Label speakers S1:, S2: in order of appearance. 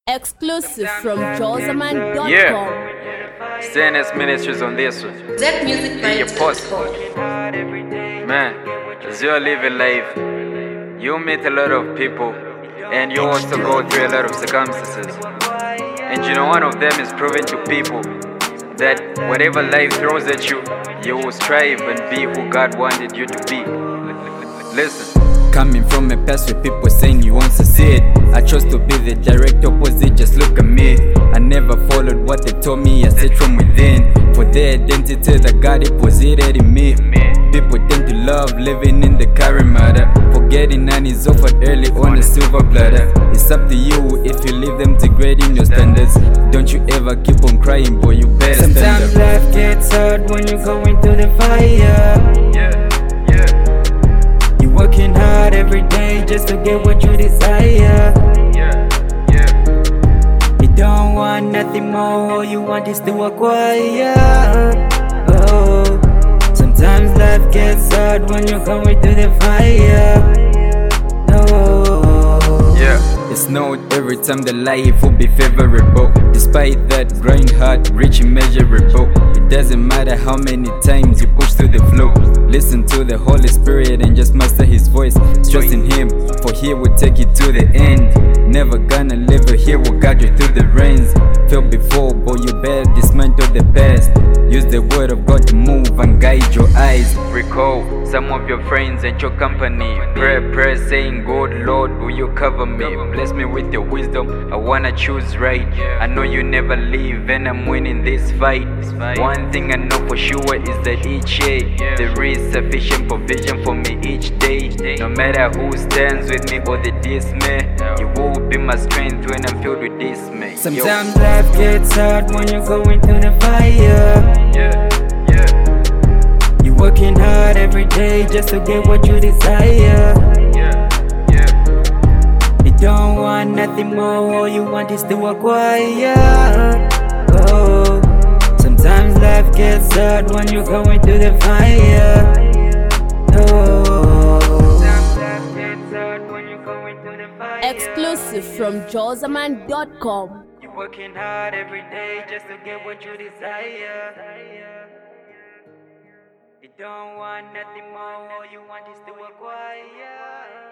S1: Exclusive from Josaman.com.
S2: Yeah, CNS Ministries on this one.
S3: That music
S2: Be your post. Man, as you're living life, you meet a lot of people and you also go through a lot of circumstances. And you know, one of them is proving to people that whatever life throws at you, you will strive and be who God wanted you to be. Listen.
S4: Coming from a past where people saying you won't succeed, I chose to be the direct opposite, just look at me. I never followed what they told me, I said from within. For the identity that God deposited in me. People tend to love living in the current matter, forgetting none is offered early on a silver platter. It's up to you if you leave them degrading your standards. Don't you ever keep on crying, boy, you better stand up.
S5: Sometimes life gets hard when you're going through the fire. Working hard every day just to get what you desire. You don't want nothing more, all you want is to acquire. Oh, sometimes life gets hard when you're going through the fire. Oh,
S4: yeah, it's not every time the life will be favorable. Despite that, grind hard, reach immeasurable. It doesn't matter how many times you push through the flow. Listen to the Holy Spirit and just master His voice. Trust in Him, for He will take you to the end. Never gonna leave you, He will guide you through the rains. Feel before, but you better dismantle the past. Use the word of God to move and guide your eyes.
S2: Recall some of your friends and your company. Pray, saying, God, Lord, will you cover me? Bless me with your wisdom, I wanna choose right. I know you never leave and I'm winning this fight. One thing I know for sure is that each day there is sufficient provision for me each day. No matter who stands with me or the dismay, you will be my strength when I'm filled with dismay.
S5: Sometimes life gets hard when you're going through the fire. You're working hard every day just to get what you desire. You don't want nothing more, all you want is to acquire. Oh, sometimes life gets hard when you're going through the fire. Oh, sometimes life gets hard when you're going through the fire.
S1: Exclusive from Josaman.com.
S5: You're working hard every day just to get what you desire. You don't want nothing more, all you want is to acquire.